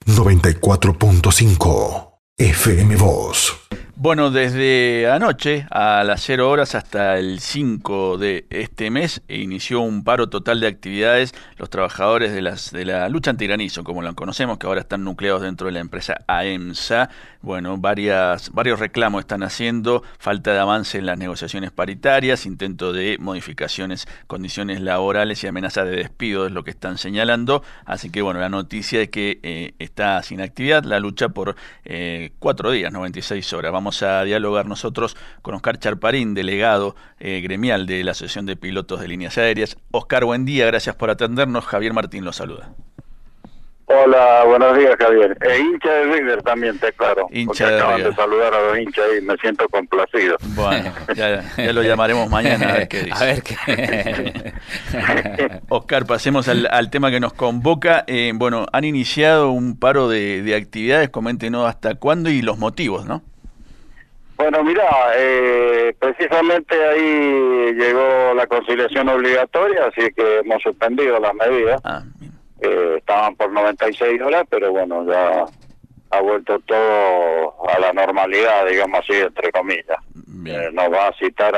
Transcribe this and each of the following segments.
94.5 FM Voz. Bueno, desde anoche a las 0 horas hasta el 5 de este mes inició un paro total de actividades los trabajadores de la lucha antigranizo, como la conocemos, que ahora están nucleados dentro de la empresa AEMSA. Bueno, varios reclamos están haciendo, falta de avance en las negociaciones paritarias, intento de modificaciones, condiciones laborales y amenaza de despido es lo que están señalando. Así que bueno, la noticia es que está sin actividad la lucha por 4 días, 96 horas. Vamos a dialogar nosotros con Oscar Charparín, delegado gremial de la Asociación de Pilotos de Líneas Aéreas. Oscar, buen día, gracias por atendernos. Javier Martín lo saluda. Hola, buenos días, Javier. Hincha de River también, te claro. Hincha de acaban River. de saludar a los hinchas y me siento complacido. Bueno, ya lo llamaremos mañana a ver qué dice. A ver qué. Oscar, pasemos al tema que nos convoca. Bueno, han iniciado un paro de actividades, coméntenos hasta cuándo y los motivos, ¿no? Bueno, mirá, precisamente ahí llegó la conciliación obligatoria, así que hemos suspendido las medidas. Estaban por 96 horas, pero bueno, ya ha vuelto todo a la normalidad, digamos así, entre comillas. Nos va a citar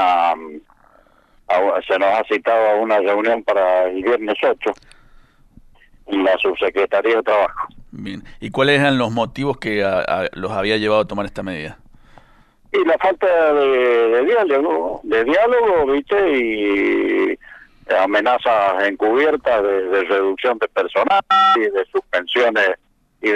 se nos ha citado a una reunión para el viernes 8 en la Subsecretaría de Trabajo. Bien. ¿Y cuáles eran los motivos que los había llevado a tomar esta medida? Y la falta de diálogo, ¿viste? Y amenazas encubiertas de reducción de personal y de suspensiones y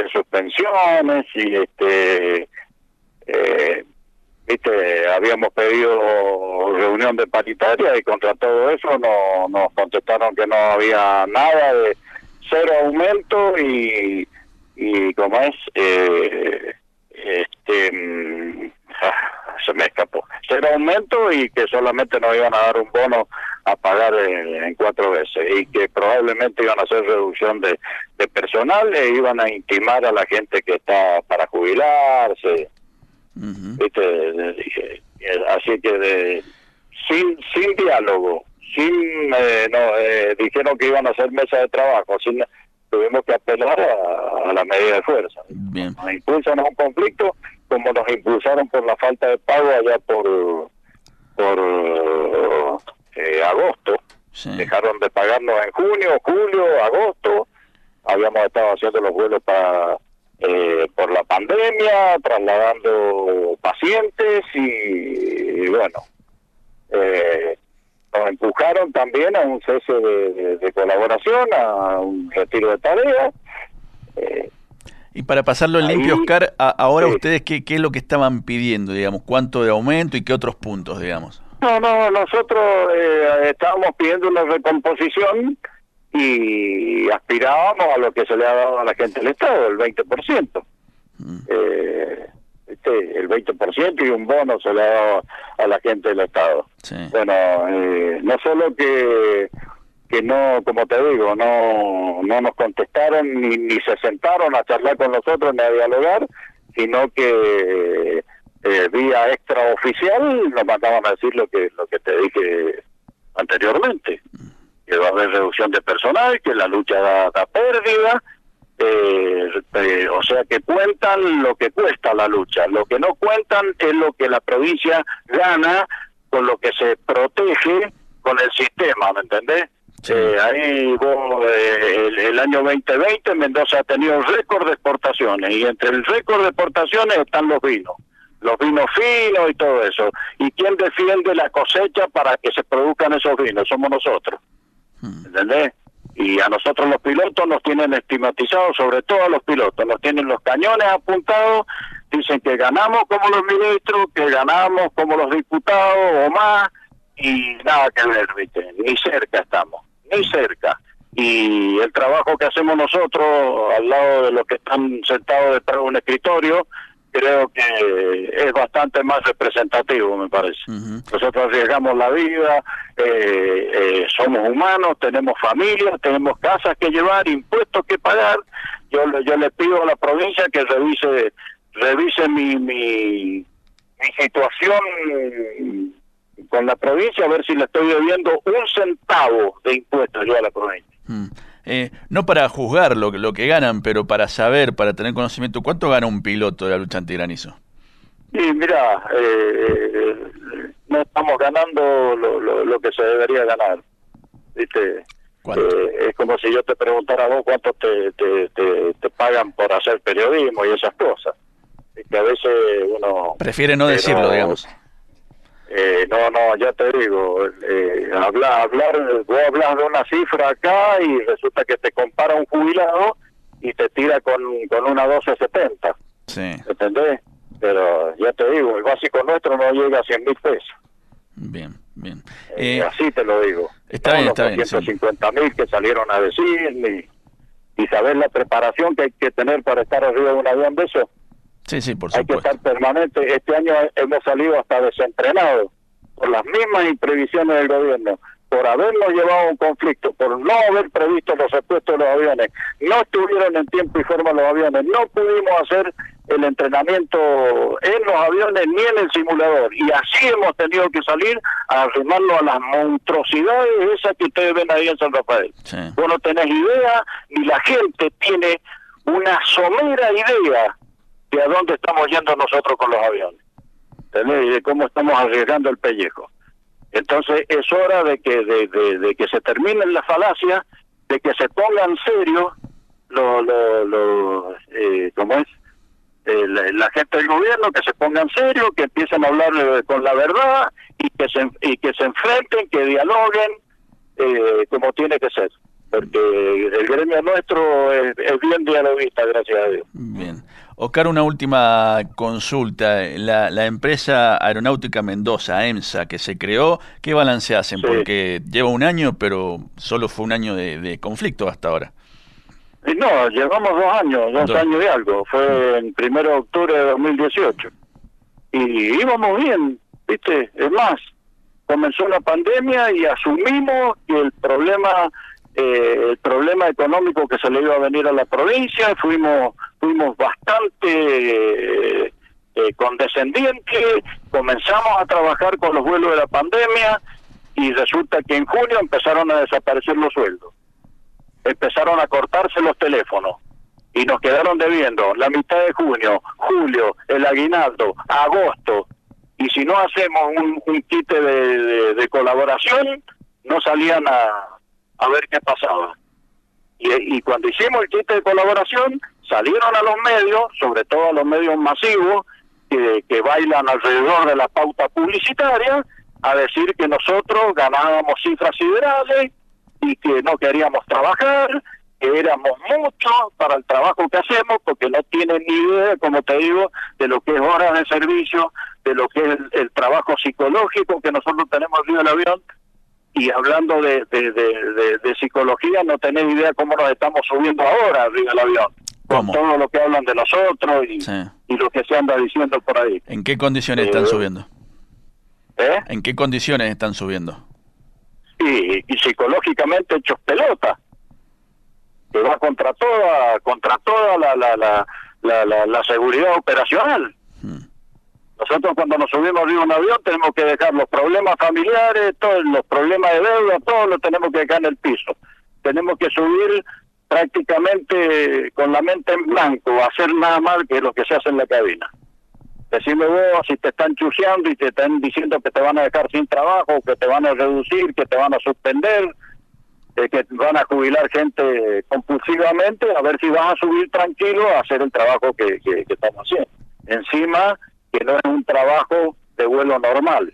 ¿viste? Habíamos pedido reunión de paritaria y contra todo eso nos contestaron que no había nada, de cero aumento y como es se me escapó, cero aumento y que solamente nos iban a dar un bono a pagar en 4 veces y que probablemente iban a hacer reducción de personal e iban a intimar a la gente que está para jubilarse. ¿Viste? Así que sin diálogo, dijeron que iban a hacer mesa de trabajo, tuvimos que apelar a la medida de fuerza. Bien. Nos impulsan a un conflicto como nos impulsaron por la falta de pago allá por agosto. Sí. Dejaron de pagarnos en junio, julio, agosto. Habíamos estado haciendo los vuelos por la pandemia, trasladando pacientes y bueno, nos empujaron también a un cese de colaboración, a un retiro de tareas. Y para pasarlo en limpio, Oscar, ahora ustedes, ¿qué es lo que estaban pidiendo, digamos? ¿Cuánto de aumento y qué otros puntos, digamos? No, nosotros estábamos pidiendo una recomposición y aspirábamos a lo que se le ha dado a la gente del Estado, el 20%. El 20% y un bono se le ha dado a la gente del Estado. Sí. Bueno, no solo que no, como te digo, no nos contestaron ni se sentaron a charlar con nosotros ni a dialogar, sino que vía extraoficial nos mandaban a decir lo que te dije anteriormente, que va a haber reducción de personal, que la lucha da pérdida, o sea que cuentan lo que cuesta la lucha, lo que no cuentan es lo que la provincia gana con lo que se protege con el sistema, ¿me entendés? Sí. Ahí vos, el año 2020 Mendoza ha tenido un récord de exportaciones y entre el récord de exportaciones están los vinos finos y todo eso. ¿Y quién defiende la cosecha para que se produzcan esos vinos? Somos nosotros, ¿entendés? Y a nosotros los pilotos nos tienen estigmatizados, sobre todo a los pilotos, nos tienen los cañones apuntados, dicen que ganamos como los ministros, que ganamos como los diputados o más, y nada que ver, ¿viste? Ni cerca estamos, ni cerca. Y el trabajo que hacemos nosotros al lado de los que están sentados detrás de un escritorio, creo que es bastante más representativo, me parece. Nosotros arriesgamos la vida, somos humanos, tenemos familias, tenemos casas que llevar, impuestos que pagar. Yo le pido a la provincia que revise mi situación con la provincia, a ver si le estoy debiendo un centavo de impuestos yo a la provincia. no para juzgar lo que ganan, pero para saber, para tener conocimiento, ¿cuánto gana un piloto de la lucha antigranizo? Y mira, no estamos ganando lo que se debería ganar, ¿viste? Es como si yo te preguntara a vos cuánto te pagan por hacer periodismo y esas cosas. Y que a veces uno... Prefiere no decirlo, digamos. No, ya te digo, vos hablas de una cifra acá y resulta que te compara un jubilado y te tira con una 12.70. Sí. ¿Entendés? Pero ya te digo, el básico nuestro no llega a 100.000 pesos. Bien. Así te lo digo. Está bien. 150.000 que salieron a decir, y saber la preparación que hay que tener para estar arriba de un avión de eso. Sí, por supuesto. Hay que estar permanente. Este año hemos salido hasta desentrenados por las mismas imprevisiones del gobierno, por habernos llevado a un conflicto, por no haber previsto los repuestos de los aviones. No estuvieron en tiempo y forma los aviones, no pudimos hacer el entrenamiento en los aviones ni en el simulador, y así hemos tenido que salir a arrimarnos a las monstruosidades esas que ustedes ven ahí en San Rafael. Sí. Vos no tenés idea, ni la gente tiene una somera idea de a dónde estamos yendo nosotros con los aviones, ¿entendés? Y de cómo estamos arriesgando el pellejo. Entonces es hora de que se terminen las falacias, de que se pongan serio ¿cómo es? La gente del gobierno, que se pongan serio, que empiecen a hablar con la verdad y que se enfrenten, que dialoguen como tiene que ser, porque el gremio nuestro es bien dialoguista, gracias a Dios. Bien. Oscar, una última consulta. La empresa Aeronáutica Mendoza, EMSA, que se creó, ¿qué balance hacen? Sí. Porque lleva un año, pero solo fue un año de conflicto hasta ahora. No, llevamos 2 años, dos años y algo. Fue el 1 de octubre de 2018. Y íbamos bien, ¿viste? Es más, comenzó la pandemia y asumimos que el problema económico que se le iba a venir a la provincia, fuimos bastante condescendientes, comenzamos a trabajar con los vuelos de la pandemia y resulta que en junio empezaron a desaparecer los sueldos, empezaron a cortarse los teléfonos y nos quedaron debiendo la mitad de junio, julio, el aguinaldo, agosto, y si no hacemos un quite de colaboración, no salían a ver qué pasaba. Y cuando hicimos el quite de colaboración, salieron a los medios, sobre todo a los medios masivos, que bailan alrededor de la pauta publicitaria, a decir que nosotros ganábamos cifras siderales y que no queríamos trabajar, que éramos muchos para el trabajo que hacemos, porque no tienen ni idea, como te digo, de lo que es horas de servicio, de lo que es el trabajo psicológico que nosotros tenemos arriba del avión. Y hablando de psicología, no tenés idea cómo nos estamos subiendo ahora arriba del avión. ¿Cómo? Con todo lo que hablan de nosotros Sí. y lo que se anda diciendo por ahí. ¿En qué condiciones están subiendo? ¿Eh? ¿En qué condiciones están subiendo? Y psicológicamente hechos pelota, que va contra toda la seguridad operacional. Nosotros cuando nos subimos de un avión tenemos que dejar los problemas familiares, todos los problemas de deuda, todos los tenemos que dejar en el piso. Tenemos que subir prácticamente con la mente en blanco, hacer nada más que lo que se hace en la cabina. Decime vos si te están chuseando y te están diciendo que te van a dejar sin trabajo, que te van a reducir, que te van a suspender, que van a jubilar gente compulsivamente, a ver si vas a subir tranquilo a hacer el trabajo que estamos haciendo. Encima, que no es un trabajo de vuelo normal.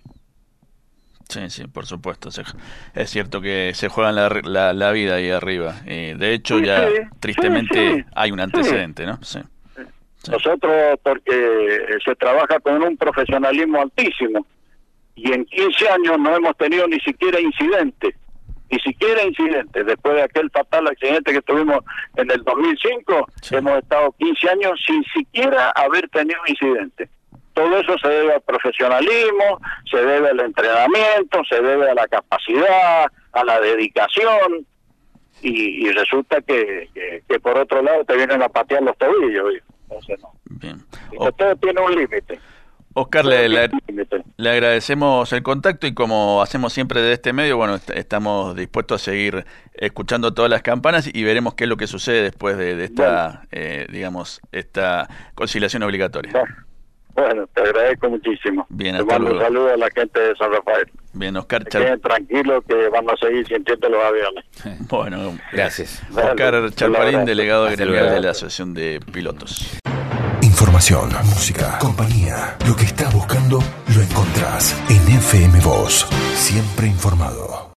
Sí, por supuesto. Es cierto que se juegan la vida ahí arriba. De hecho, tristemente hay un antecedente, ¿no? Sí. Nosotros, porque se trabaja con un profesionalismo altísimo, y en 15 años no hemos tenido ni siquiera incidentes. Después de aquel fatal accidente que tuvimos en el 2005, hemos estado 15 años sin siquiera haber tenido incidentes. Todo eso se debe al profesionalismo, se debe al entrenamiento, se debe a la capacidad, a la dedicación, y resulta que por otro lado te vienen a patear los tobillos. Entonces no. Bien. Todo tiene un límite. Oscar, le agradecemos el contacto y como hacemos siempre de este medio, bueno, estamos dispuestos a seguir escuchando todas las campanas y veremos qué es lo que sucede después de esta, digamos, esta conciliación obligatoria. Bueno, te agradezco muchísimo. Bien, te mando un saludo a la gente de San Rafael. Bien, Oscar. Queden tranquilos que van a seguir sintiendo los aviones. Bueno, gracias. Oscar Chalparín, delegado gremial de la Asociación de Pilotos. Información, música, compañía. Lo que estás buscando lo encontrás en FM Voz. Siempre informado.